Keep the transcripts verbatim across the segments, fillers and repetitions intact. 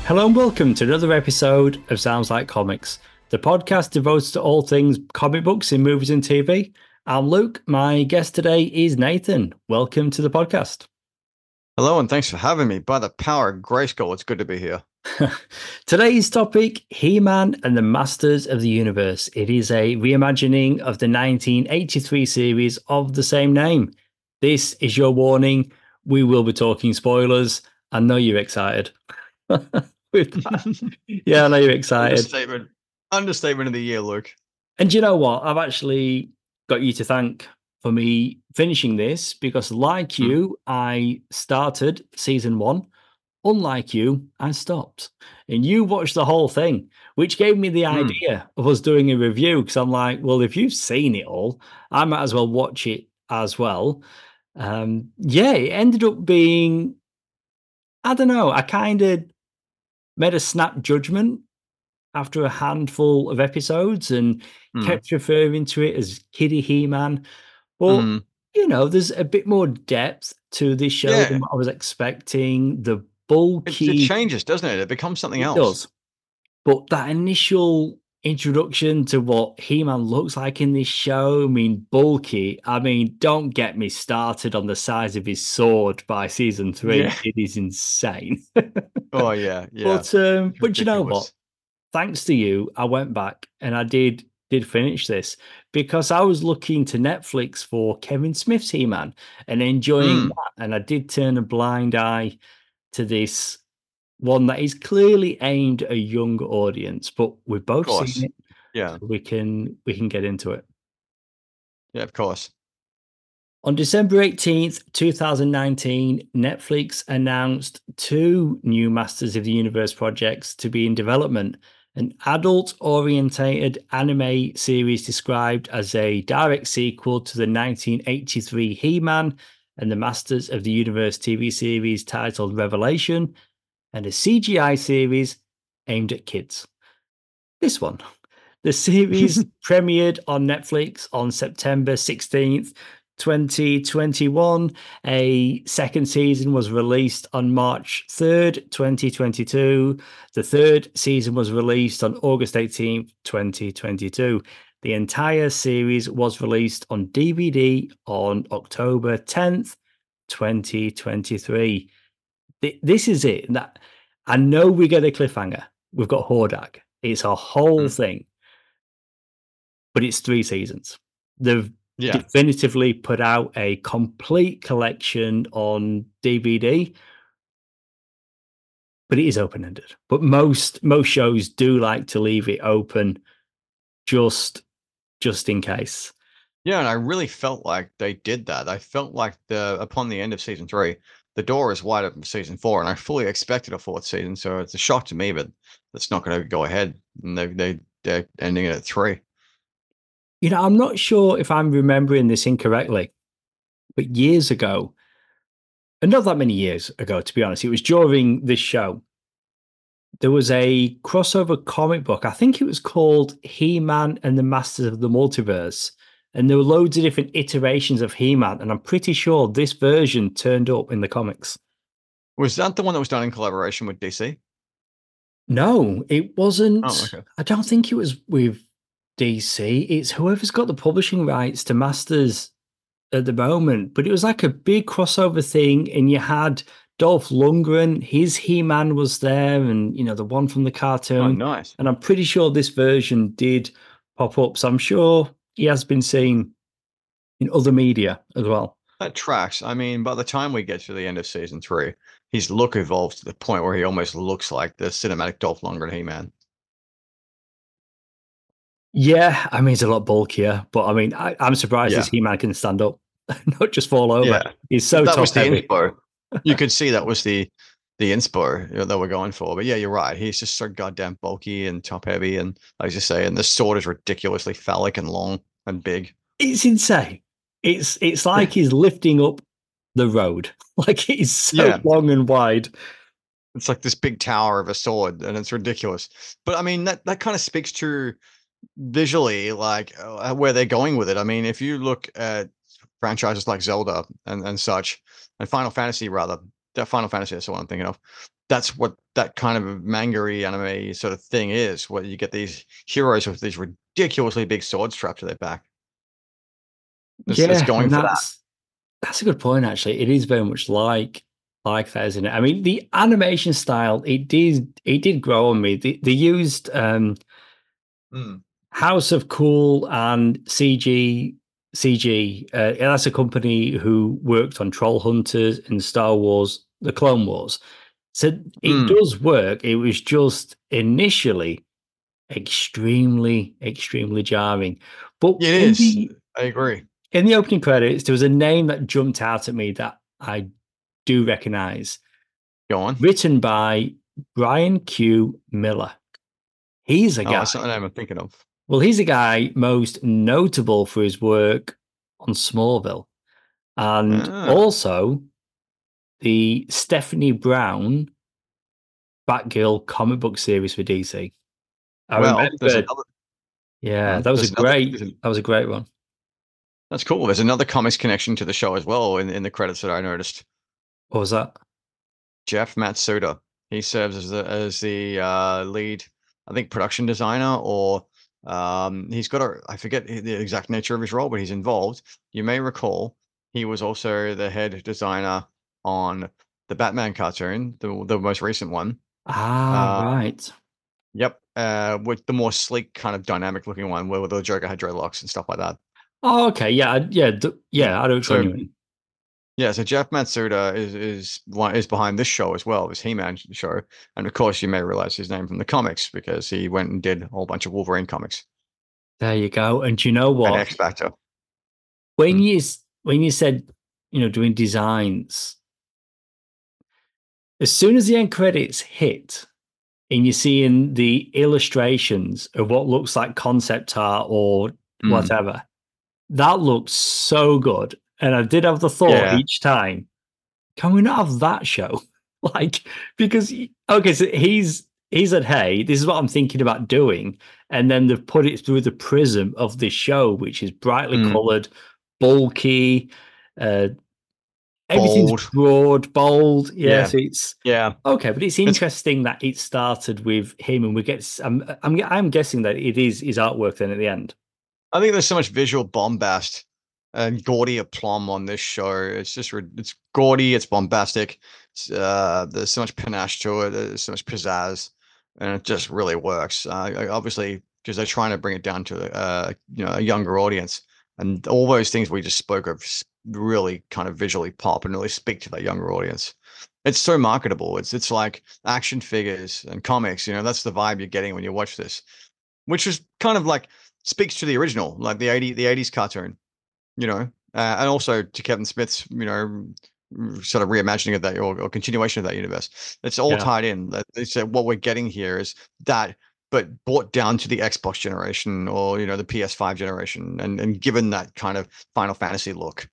Hello and welcome to another episode of Sounds Like Comics, the podcast devoted to all things comic books in movies and T V. I'm Luke. My guest today is Nathan. Welcome to the podcast. Hello, and thanks for having me. By the power of Grayskull, it's good to be here. Today's topic, He-Man and the Masters of the Universe. It is a reimagining of the nineteen eighty-three series of the same name. This is your warning. We will be talking spoilers. I know you're excited. Yeah, I know you're excited. Understatement. Understatement of the year, Luke. And you know what? I've actually got you to thank for me finishing this because, like Hmm. you, I started season one. Unlike you, I stopped. And you watched the whole thing, which gave me the Hmm. idea of us doing a review because I'm like, well, if you've seen it all, I might as well watch it as well. Um, yeah, it ended up being, I don't know, I kind of made a snap judgment after a handful of episodes and Hmm. kept referring to it as Kiddie He-Man. But, Hmm. you know, there's a bit more depth to this show Yeah. than what I was expecting. The It, bulky... it changes, doesn't it? It becomes something It else. does. But that initial introduction to what He-Man looks like in this show, I mean, bulky, I mean, don't get me started on the size of his sword by season three. Yeah. It is insane. Oh, yeah. Yeah. But um, but you know what? Ridiculous. Thanks to you, I went back and I did did finish this because I was looking to Netflix for Kevin Smith's He-Man and enjoying Hmm. that. And I did turn a blind eye to this one that is clearly aimed at a young audience, but we've Of both course. seen it, Yeah. so we can we can get into it. Yeah, of course. On December eighteenth, twenty nineteen, Netflix announced two new Masters of the Universe projects to be in development. An adult-orientated anime series described as a direct sequel to the nineteen eighty-three He-Man and the Masters of the Universe T V series titled Revelation, and a C G I series aimed at kids. This one. The series premiered on Netflix on September sixteenth, twenty twenty-one. A second season was released on March third, twenty twenty-two. The third season was released on August eighteenth, twenty twenty-two. The entire series was released on D V D on October tenth, twenty twenty-three. This is it. That I know we get a cliffhanger. We've got Hordak. It's a whole Hmm. thing, but it's three seasons. They've Yeah. definitively put out a complete collection on D V D, but it is open-ended. But most most shows do like to leave it open just just in case. Yeah, and I really felt like they did that. I felt like the upon the end of season three, the door is wide open for season four, and I fully expected a fourth season. So it's a shock to me, but that's not going to go ahead. And they they they're ending it at three. You know, I'm not sure if I'm remembering this incorrectly, but years ago, and not that many years ago, to be honest, it was during this show. There was a crossover comic book. I think it was called He-Man and the Masters of the Multiverse. And there were loads of different iterations of He-Man. And I'm pretty sure this version turned up in the comics. Was that the one that was done in collaboration with D C? No, it wasn't. Oh, okay. I don't think it was with D C. It's whoever's got the publishing rights to Masters at the moment. But it was like a big crossover thing. And you had Dolph Lundgren, his He-Man was there, and you know, the one from the Oh, cartoon. nice. And I'm pretty sure this version did pop up. So I'm sure he has been seen in other media as well. That tracks. I mean, by the time we get to the end of season three, his look evolves to the point where he almost looks like the cinematic Dolph Lundgren He-Man. Yeah, I mean, it's a lot bulkier, but I mean, I, I'm surprised Yeah. this He-Man can stand up, not just fall over. Yeah. He's so That top was the heavy. inspo. You could see that was the the inspo you know, that we're going for. But yeah, you're right. He's just so goddamn bulky and top heavy, and like I just say, and the sword is ridiculously phallic and long and big. It's insane. It's it's like he's lifting up the road. Like it's so Yeah. long and wide. It's like this big tower of a sword, and it's ridiculous. But I mean, that that kind of speaks to visually, like uh, where they're going with it. I mean, if you look at franchises like Zelda and and such, and Final Fantasy rather, that Final Fantasy, that's the one I'm thinking of. That's what that kind of manga-y anime sort of thing is, where you get these heroes with these ridiculously big swords strapped to their back. It's it's Yeah, going and for that. that's that's a good point. Actually, it is very much like like that, isn't it? I mean, the animation style it did it did grow on me. They, they used um, Mm. House of Cool and C G C G. Uh, that's a company who worked on Troll Hunters and Star Wars: The Clone Wars. So it Mm. does work. It was just initially extremely, extremely jarring. But It in is. the I agree. in the opening credits, there was a name that jumped out at me that I do recognize, Go on. written by Brian Q. Miller. He's a Oh, guy. that's not the name I'm thinking of. Well, he's a guy most notable for his work on Smallville and Ah. also the Stephanie Brown Batgirl comic book series for D C. I Well, there's remember, another yeah, mm, that was a there's another great, there's an that was a great one. that's cool. There's another comics connection to the show as well in in the credits that I noticed. What was that? Jeff Matsuda. He serves as the as the uh, lead, I think, production designer, or um, he's got a I forget the exact nature of his role, but he's involved. You may recall he was also the head designer on the Batman cartoon, the the most recent one. Ah, Uh, right. yep, uh, with the more sleek, kind of dynamic looking one, where the Joker had dreadlocks and stuff like that. Oh, okay. Yeah, I- yeah, d- Mm. yeah. I know which one So you mean. yeah, so Jeff Matsuda is is one is behind this show as well, this He-Man show, and of course you may realize his name from the comics because he went and did a whole bunch of Wolverine comics There you go. And you know and what? X Factor. When Mm. you s- when you said, you know, doing designs, as soon as the end credits hit, and you're seeing the illustrations of what looks like concept art or Mm. whatever, that looks so good. And I did have the thought Yeah. each time, can we not have that show? Like, because okay, so he's he said, hey, this is what I'm thinking about doing. And then they've put it through the prism of this show, which is brightly Mm. colored, bulky, uh, everything's Bold. broad, bold. Yeah, Yeah. so it's Yeah. okay, but it's It's interesting that it started with him, and we get. I'm, I'm, I'm guessing that it is his artwork then at the end. I think there's so much visual bombast and gaudy aplomb on this show. It's just rid- it's gaudy, it's bombastic. It's, uh, there's so much panache to it. There's so much pizzazz, and it just really works. Uh, I- obviously, because they're trying to bring it down to uh, you know a younger audience, and all those things we just spoke of s- really kind of visually pop and really speak to that younger audience. It's so marketable. It's it's like action figures and comics. You know, that's the vibe you're getting when you watch this, which is kind of like speaks to the original, like the eighty the eighties cartoon, you know, uh, and also to Kevin Smith's, you know, r- sort of reimagining of that or, or continuation of that universe. It's all Yeah. tied in. That It's uh, what we're getting here is that, but brought down to the Xbox generation or you know the P S five generation, and and given that kind of Final Fantasy look.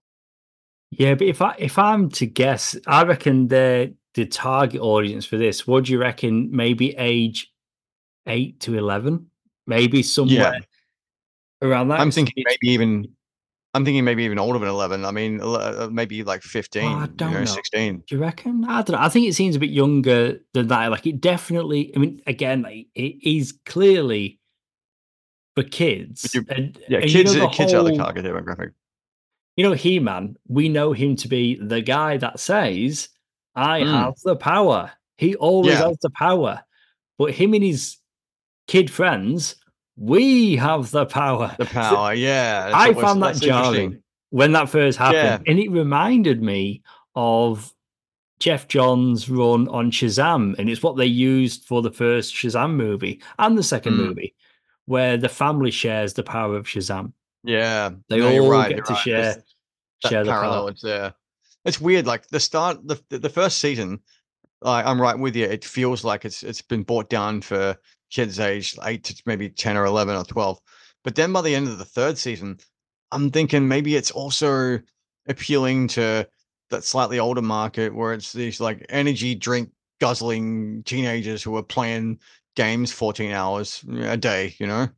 Yeah, but if I if I'm to guess, I reckon the the target audience for this, what do you reckon? Maybe age eight to eleven, maybe somewhere Yeah, around that. I'm It's, thinking it's maybe even I'm thinking maybe even older than eleven. I mean, ele- uh, maybe like oh, I fifteen, you don't know, know. sixteen. Do you reckon? I don't know. I think it seems a bit younger than that. Like it definitely. I mean, again, like, it is clearly for But kids, you, and yeah, and you kids know the uh, kids are the whole. target demographic. You know, He Man, we know him to be the guy that says, I have Mm, the power. He always yeah. has the power. But him and his kid friends, we have the power. The So power, yeah, that's I always found that that's interesting. jarring when that first Yeah, happened. And it reminded me of Jeff Johns' run on Shazam. And it's what they used for the first Shazam movie and the second mm, movie, where the family shares the power of Shazam. yeah. They No, you're all right, you're get to right. There's share that share the power. parallel is there. It's weird, like, the start the the the first season, I I'm right with you, it feels like it's it's been brought down for kids aged eight to maybe ten or eleven or twelve, but then by the end of the third season, I'm thinking maybe it's also appealing to that slightly older market where it's these, like, energy drink guzzling teenagers who are playing games fourteen hours a day, you know?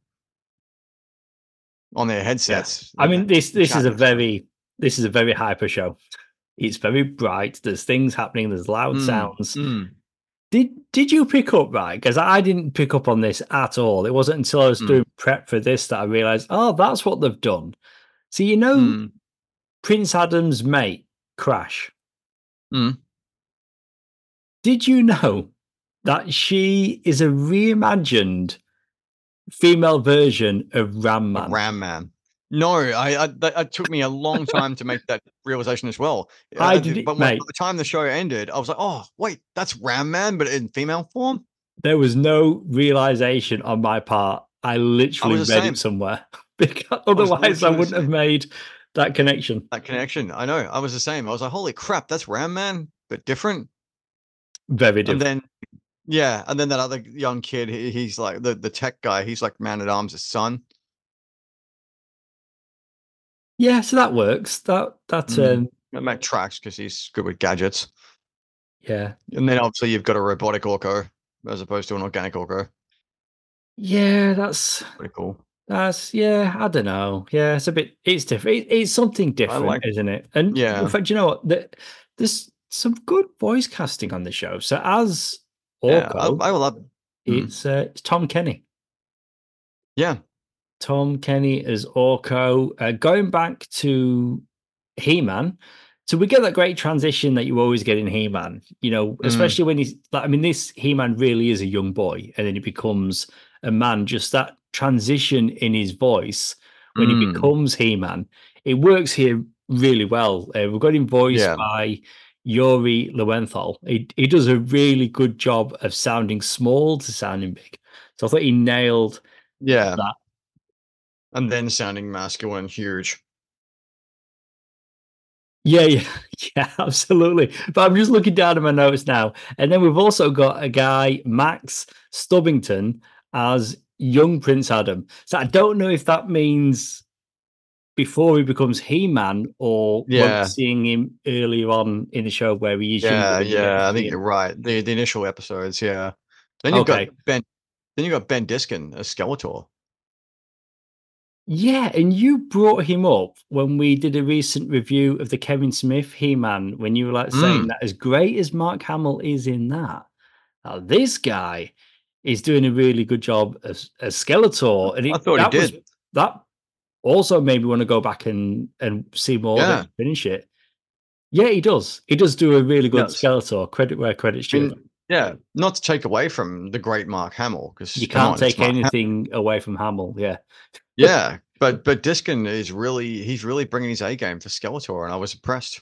On their Yeah. headsets I and mean, this and this is a chatting and stuff. very this is a very hyper show. It's very bright. There's things happening. There's loud Mm, sounds. mm, Did Did you pick up right? Because I didn't pick up on this at all. It wasn't until I was mm, doing prep for this that I realized, oh, that's what they've done. So you know, mm, Prince Adam's mate, Crash. mm. Did you know that she is a reimagined female version of Ram Of Man? Ram Man. No, I, I that, it took me a long time to make that realization as well. I Uh, did it, but when, by mate. the time the show ended, I was like, oh wait, that's Ram Man, but in female form. There was no realization on my part. I I was literally the read it same. somewhere because I was otherwise I literally the wouldn't have same. made that connection. That connection. I know. I was the same. I was like, holy crap, that's Ram Man, but different. Very And different. then yeah, and then that other young kid, he, he's like the the tech guy. He's like Man at Arms' son. Yeah, so that works. That that Mm. um That make tracks because he's good with gadgets. yeah. And then obviously you've got a robotic Orko as opposed to an organic Orko. Yeah, that's Pretty cool. that's yeah, I don't know. Yeah, it's a bit it's different. It, it's something I different, like isn't it? And in yeah, fact, you know what? The, there's some good voice casting on the show. So as yeah, I Orko, I love mm, it's uh, it's Tom Kenny. yeah, Tom Kenny as Orko. Uh, going back to He Man, so we get that great transition that you always get in He Man. You know, mm, especially when he's like, I mean, this He Man really is a young boy, and then he becomes a man. Just that transition in his voice when he mm, becomes He Man, it works here really well. Uh, we've got him voiced yeah, by Yuri Lowenthal. He he does a really good job of sounding small to sounding big. So I thought he nailed yeah, that. and then sounding masculine, huge. Yeah, yeah, yeah, absolutely. But I'm just looking down at my notes now. And then we've also got a guy, Max Stubbington, as young Prince Adam. So I don't know if that means before he becomes He-Man or when we're Yeah, seeing him earlier on in the show where he is younger yeah, and you get to yeah. I see think you're him. right. The the initial episodes, yeah. Then you've got Okay. Ben. Then you got Ben Diskin as Skeletor. Yeah, and you brought him up when we did a recent review of the Kevin Smith He-Man, when you were like saying Mm, that as great as Mark Hamill is in that, now this guy is doing a really good job as as Skeletor, and I it thought he that was did. that also made me want to go back and and see more of it Yeah, and finish it. Yeah, he does. He does do a really good yes. Skeletor. Credit where credit's I due. mean, yeah. Not to take away from the great Mark Hamill, because You come can't on, it's take Mark Hamill. anything away from Hamill. Yeah. Yeah, but but Diskin is really he's really bringing his A game for Skeletor, and I was impressed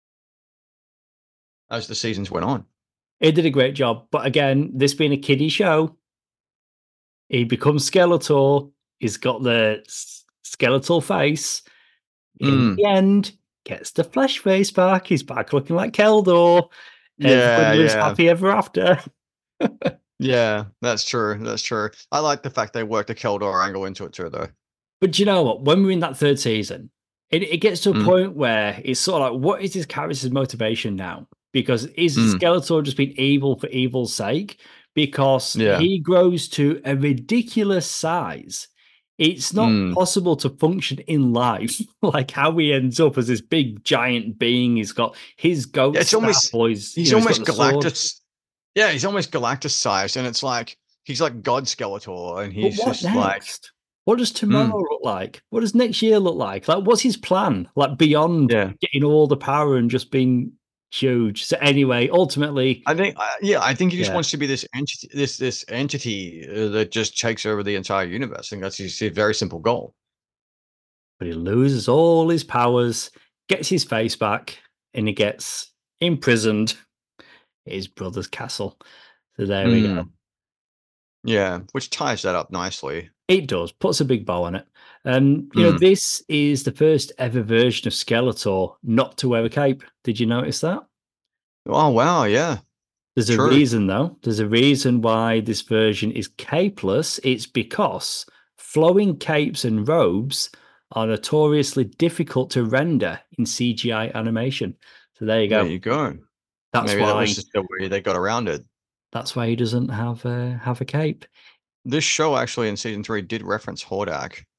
as the seasons went on. He did a great job. But again, this being a kiddie show, he becomes Skeletor. He's got the s- skeletal face. In Mm, the end, gets the flesh face back. He's back looking like Keldor. Everybody yeah, lives yeah, happy ever after. yeah. That's true. That's true. I like the fact they worked the Keldor angle into it too, though. But do you know what? When we're in that third season, it, it gets to a Mm, point where it's sort of like, what is his character's motivation now? Because is mm, Skeletor just being evil for evil's sake? Because yeah, he grows to a ridiculous size. It's not mm. possible to function in life like how he ends up as this big giant being. He's got his Yeah, goat it's staff, almost or he's you he's know he's got almost the sword. Galactus. Yeah, he's almost Galactus sized, and it's like he's like God Skeletor, and But he's what just like, next? What does tomorrow mm, look like? What does next year look like? Like, what's his plan? Like, beyond yeah. getting all the power and just being huge. So, anyway, ultimately, I think, uh, yeah, I think he just yeah, wants to be this entity, this this entity uh, that just takes over the entire universe. I think that's his, his very simple goal. but he loses all his powers, gets his face back, and he gets imprisoned at his brother's castle. So, there we go. Mm, yeah, which ties that up nicely. It does, puts a big bow on it. Um, you know, Mm. this is the first ever version of Skeletor not to wear a cape. Did you notice that? Oh wow, yeah, There's a true. reason, though. There's a reason why this version is capeless. It's because flowing capes and robes are notoriously difficult to render in C G I animation. So there you There go. you go. That's Maybe that was why just the way they got around it. that's why he doesn't have a have a cape. This show actually in season three did reference Hordak.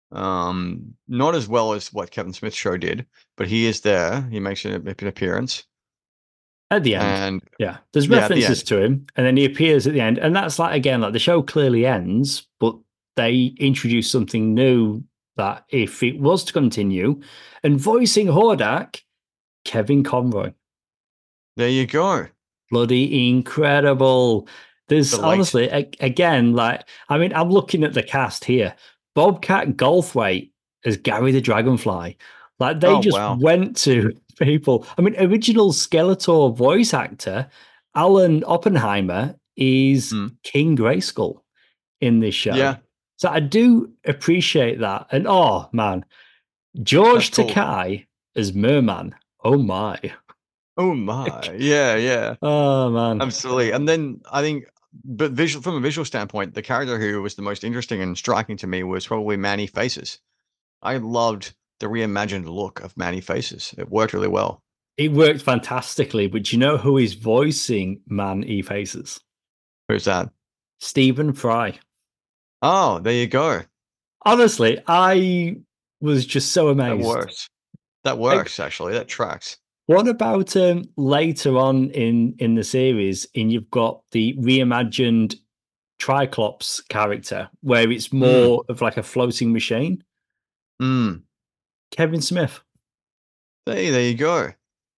Um, not as well as what Kevin Smith's show did, but he is there. He makes an, an appearance At the end. and Yeah. There's yeah, at the references end. to him, and then he appears at the end. And that's like, again, like the show clearly ends, but they introduce something new that if it was to continue, and voicing Hordak, Kevin Conroy. There you go. Bloody incredible. There's The late. honestly, a- again, like, I mean, I'm looking at the cast here. Bobcat Goldthwait as Gary the Dragonfly. Like, they Oh just wow. went to people. I mean, original Skeletor voice actor, Alan Oppenheimer, is Hmm. King Grayskull in this show. Yeah. So I do appreciate that. And oh, man, George That's cool. Takei as Merman. Oh, my. Oh my. Yeah, yeah. Oh, man. Absolutely. And then I think, but visual from a visual standpoint, the character who was the most interesting and striking to me was probably Manny Faces. I loved the reimagined look of Manny Faces. It worked really well. It worked fantastically, but you know who is voicing Man E Faces? Who's that? Stephen Fry. Oh, there you go. Honestly, I was just so That amazed. works. That Like, works, actually. That tracks. what about um, later on in in the series? And you've got the reimagined Triclops character, where it's Mm, more of like a floating machine. mm. Kevin Smith. Hey, there you go.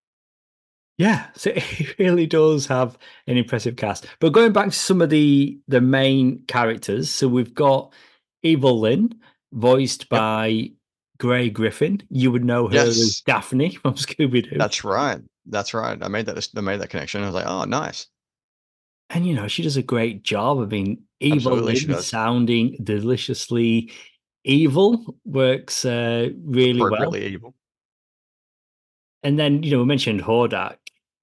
Yeah, so it really does have an impressive cast. But going back to some of the the main characters, so we've got Evil Lynn, voiced Yep. by Gray Griffin. You would know her as Yes, Daphne from Scooby Doo. that's right. That's right. I made that. I made that connection. I was like, oh, nice. And you know, she does a great job of being Evil Absolutely, she Lynn, does. sounding deliciously evil, works uh, really well. Appropriately evil. And then, you know, we mentioned Hordak.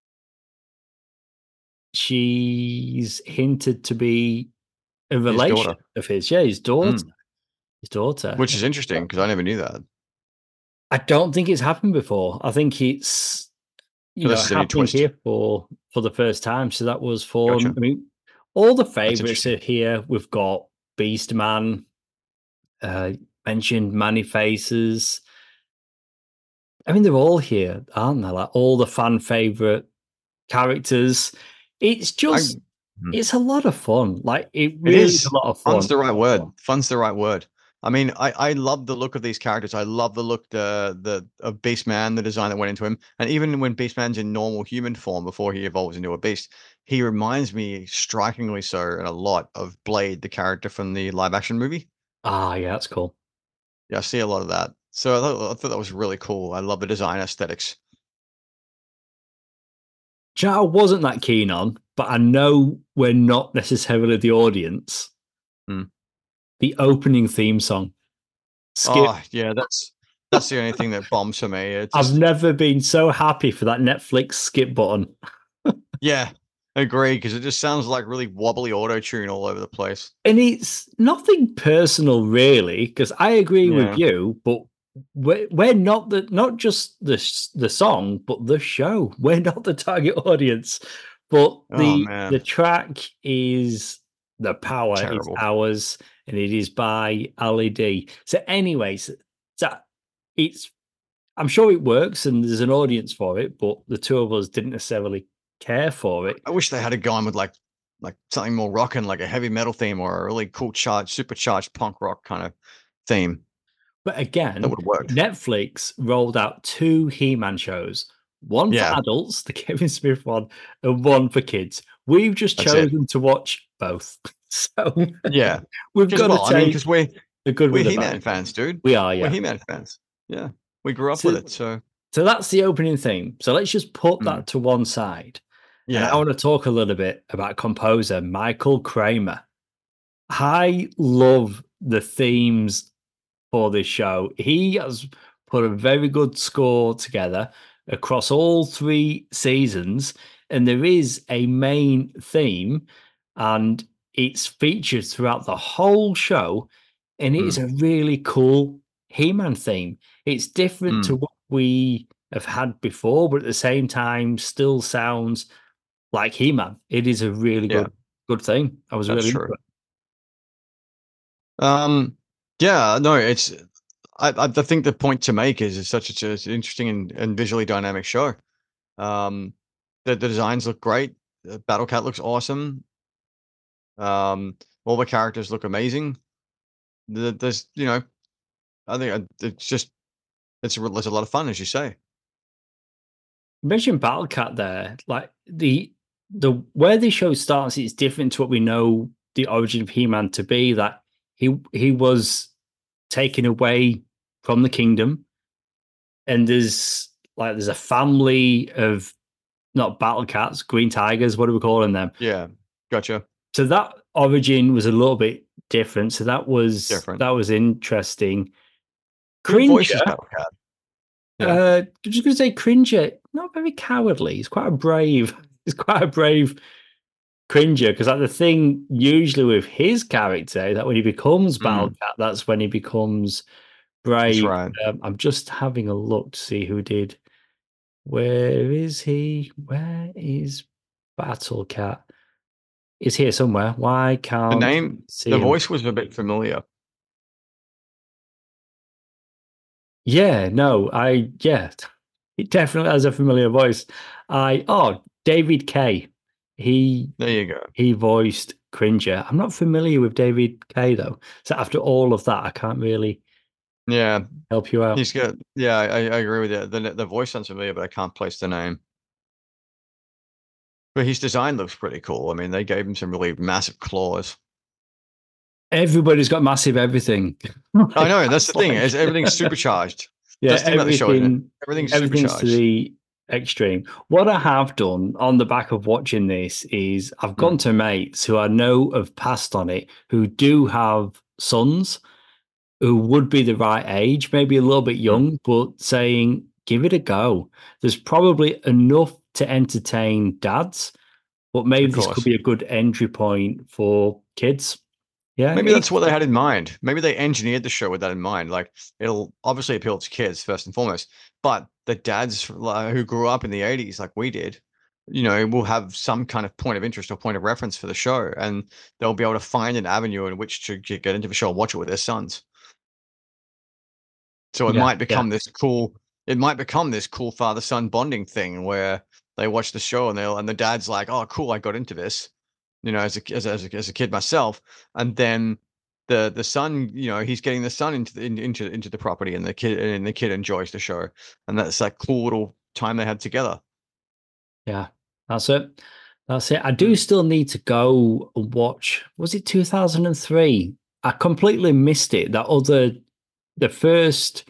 She's hinted to be a His relation daughter, of his. Yeah, his daughter. mm. His daughter. Which is interesting because I never knew that. I don't think it's happened before. I think it's you So know this is a new happening twist. here for for the first time. So that was for Gotcha. I mean, all the That's favorites interesting. are here. We've got Beastman, uh, mentioned Manny Faces. I mean, they're all here, aren't they? Like all the fan favorite characters. It's I just hmm. it's a lot of fun. Like it It really is is. a lot of Fun's fun. the right word. Fun's the right word. I mean, I I love the look of these characters. I love the look the the of Beastman, the design that went into him, and even when Beastman's in normal human form before he evolves into a beast, he reminds me strikingly so and a lot of Blade, the character from the live action movie. Ah, yeah, that's cool. Yeah, I see a lot of that. So I thought, I thought that was really cool. I love the design aesthetics. Do you know what I wasn't that keen on, but I know we're not necessarily the audience. Hmm. The opening theme song. Skip. Oh yeah, that's that's the only thing that bombs for me. It I've just never been so happy for that Netflix skip button. yeah, agree because it just sounds like really wobbly auto tune all over the place. And it's nothing personal, really, because I agree with Yeah. you, but we're, we're not the not just the the song, but the show. We're not the target audience. But Oh the man, the track is the power. It's terrible. ours, and it is by Ali D. So, anyways, so it's I'm sure it works, and there's an audience for it, but the two of us didn't necessarily care for it. I wish they had gone with like like something more rocking, like a heavy metal theme or a really cool charged, supercharged punk rock kind of theme. But That again, would have worked. Netflix rolled out two He-Man shows, one for Yeah, adults, the Kevin Smith one, and one for kids. We've just that's it. chosen to watch both. So Yeah, we've because got to well, I mean, take because we're the good we're with the He-Man bad. fans, dude. We are, We're yeah. He-Man fans. Yeah, we grew up with So, it. So so that's the opening theme. So let's just put mm, that to one side. And I yeah, want to talk a little bit about composer Michael Kramer. I love the themes for this show. He has put a very good score together across all three seasons, and there is a main theme, and it's featured throughout the whole show, and it is mm, a really cool He-Man theme. It's different to mm, what we have had before, but at the same time, still sounds like He-Man. It is a really yeah, good good thing. I was that's really into true. it. Um, yeah, no, it's I, I I think the point to make is it's such a, it's an interesting and, and visually dynamic show. Um, the, the designs look great. The Battle Cat looks awesome. Um, all the characters look amazing. The, there's, you know, I think uh, it's just it's a, it's a lot of fun, as you say. You mentioned Battle Cat there, like the the where the show starts, it's different to what we know the origin of He-Man to be. That he he was taken away from the kingdom, and there's like there's a family of not battle cats, green tigers. What are we calling them? Yeah, gotcha. So that origin was a little bit different. So that was Different. that was interesting. Who Cringer, voices Battle Cat? Yeah. uh, I'm just going to say Cringer, not very cowardly. He's quite a brave. He's quite a brave Cringer, because like the thing usually with his character that when he becomes Battle Mm, Cat, that's when he becomes that's brave. right. Um, I'm just having a look to see who did. Where is he? Where is Battle Cat? Is here somewhere. Why The can't I name, see the him? voice was a bit familiar. Yeah, no, I yeah, it definitely has a familiar voice. I oh David Kay, he There you go. he voiced Cringer. I'm not familiar with David Kay though, so after all of that, I can't really Yeah, help you out. he's good. Yeah, I, I agree with you. The the voice sounds familiar, but I can't place the name. But his design looks pretty cool. I mean, they gave him some really massive claws. Everybody's got massive everything. I Like, know, that's the that's thing, like is everything's supercharged. yeah, That's the thing about the show, isn't it? everything, Everything's everything's to supercharged. the extreme. What I have done on the back of watching this is I've gone Mm, to mates who I know have passed on it, who do have sons who would be the right age, maybe a little bit mm, young, but saying, give it a go. There's probably enough to entertain dads, but of maybe this could course. be a good entry point for kids. Yeah, Maybe it, that's what they had in mind. Maybe they engineered the show with that in mind. Like, it'll obviously appeal to kids first and foremost, but the dads uh, who grew up in the eighties, like we did, you know, will have some kind of point of interest or point of reference for the show, and they'll be able to find an avenue in which to get get into the show and watch it with their sons. So it yeah, might yeah. become this cool. It might become this cool father-son bonding thing where they watch the show and they'll and the dad's like, "Oh, cool, I got into this," you know, as a as a, as a, as a kid myself, and then the the son, you know, he's getting the son into the, in, into into the property, and the kid and the kid enjoys the show, and that's that cool little time they had together. Yeah, that's it. That's it. I do Mm. still need to go and watch. Was it two thousand three? I completely missed it. That other, the first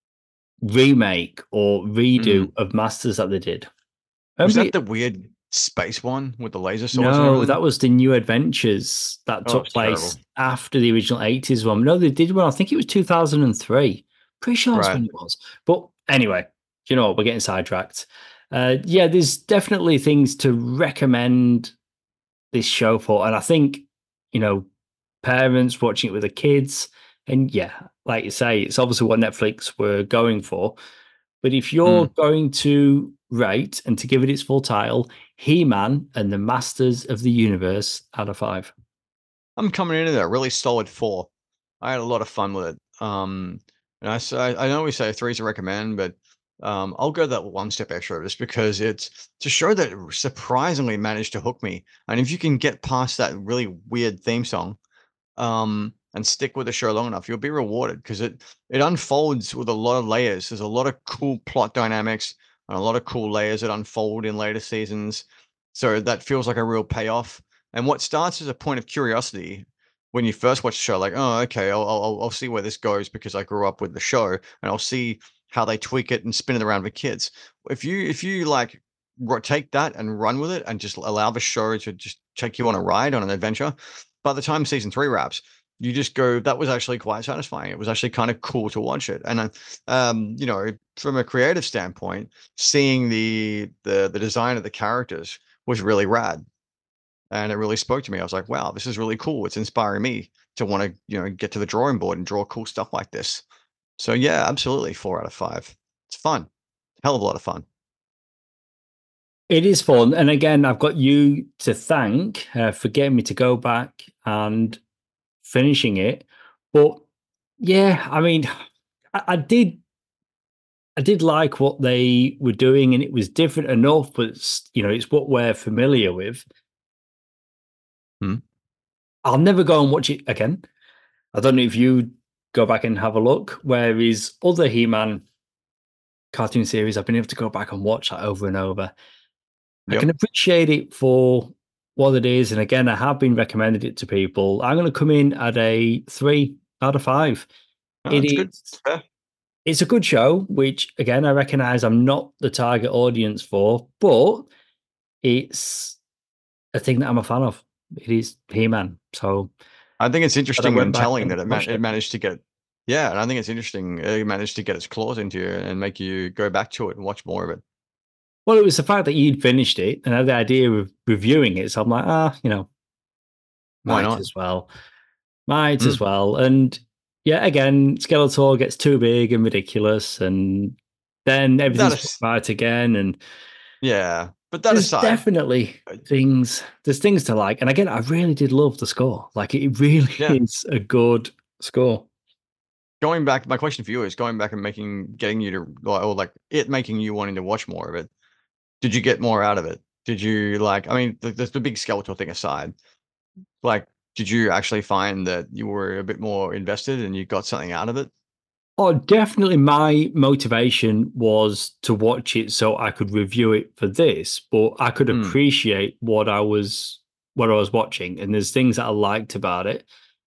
remake or redo Mm. of Masters that they did. Was Remember? that the weird space one with the laser swords and No, everything? that was the New Adventures that Oh, took it's place terrible. after the original eighties one. No, they did one. I think it was two thousand three. Pretty sure that's Right. when it was. But anyway, you know what? We're getting sidetracked. Uh, yeah, there's definitely things to recommend this show for. And I think, you know, parents watching it with the kids, and yeah, like you say, it's obviously what Netflix were going for. But if you're Mm. going to rate and to give it its full title, He Man and the Masters of the Universe out of five. I'm coming into that really solid four. I had a lot of fun with it. Um, and I say I know we say three to recommend, but um, I'll go that one step extra just because it's to show that it surprisingly managed to hook me. And if you can get past that really weird theme song, um, and stick with the show long enough, you'll be rewarded because it it unfolds with a lot of layers. There's a lot of cool plot dynamics and a lot of cool layers that unfold in later seasons. So that feels like a real payoff. And what starts as a point of curiosity when you first watch the show, like, oh, okay, I'll I'll, I'll see where this goes because I grew up with the show, and I'll see how they tweak it and spin it around with kids. If you if you like ro- take that and run with it and just allow the show to just take you on a ride on an adventure, by the time season three wraps, you just go, that was actually quite satisfying. It was actually kind of cool to watch it. And, uh, um, you know, from a creative standpoint, seeing the the the design of the characters was really rad. And it really spoke to me. I was like, wow, this is really cool. It's inspiring me to want to, you know, get to the drawing board and draw cool stuff like this. So yeah, absolutely four out of five. It's fun. Hell of a lot of fun. It is fun. And again, I've got you to thank uh, for getting me to go back and finishing it. But yeah, I mean, I, I did I did like what they were doing, and it was different enough, but it's, you know, it's what we're familiar with. Hmm. I'll never go and watch it again. I don't know if you go back and have a look. Where his other He-Man cartoon series, I've been able to go back and watch that over and over. I can Yep. appreciate it for what it is, and again, I have been recommended it to people. I'm going to come in at a three out of five. No, It that's good. is. Fair. It's a good show, which again I recognize I'm not the target audience for, but it's a thing that I'm a fan of. It is He-Man, so I think it's but I interesting went and back telling and that it, ma- watched it it. managed to get, yeah, and I think it's interesting it managed to get its claws into you and make you go back to it and watch more of it. Well, it was the fact that you'd finished it and had the idea of reviewing it, so I'm like, ah, you know, Why might not? as well, might as Mm. well. And yeah, again, Skeletor gets too big and ridiculous, and then That everything's put is, right again, and yeah, but that there's aside, definitely uh, things there's things to like. And again, I really did love the score. Like it really yeah, is a good score. going back, my question for you is going back and making, getting you to, or like it making you wanting to watch more of it. Did you get more out of it? Did you like, I mean, the, the, the big Skeletor thing aside, like, did you actually find that you were a bit more invested and you got something out of it? Oh, definitely my motivation was to watch it so I could review it for this, but I could Mm, appreciate what I was what I was watching, and there's things that I liked about it.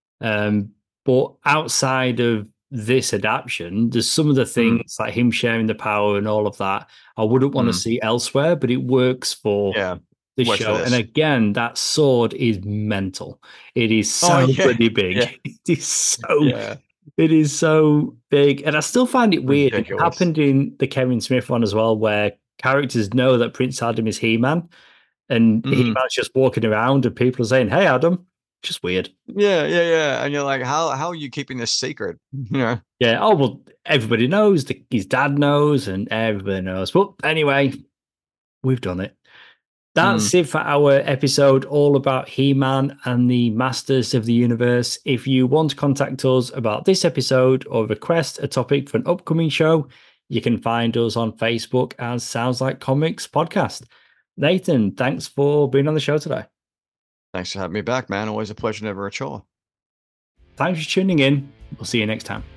Um, but outside of this adaptation, there's some of the mm, things like him sharing the power and all of that I wouldn't want to mm. see elsewhere, but it works for Yeah, the works for show. And this. again, that sword is mental. It is Oh so yeah, bloody big. yeah, It is so yeah, it is so big. And I still find it weird. It ridiculous. happened in the Kevin Smith one as well, where characters know that Prince Adam is He-Man, and Mm. He-Man's just walking around and people are saying, "Hey Adam." Just weird. Yeah, yeah, yeah, and you're like, how how are you keeping this secret? You know? Yeah. Oh well, everybody knows. The, his dad knows, and everybody knows. But anyway, we've done it. Mm. That's it for our episode all about He-Man and the Masters of the Universe. If you want to contact us about this episode or request a topic for an upcoming show, you can find us on Facebook as Sounds Like Comics Podcast. Nathan, thanks for being on the show today. Thanks for having me back, man. Always a pleasure, never a chore. Thanks for tuning in. We'll see you next time.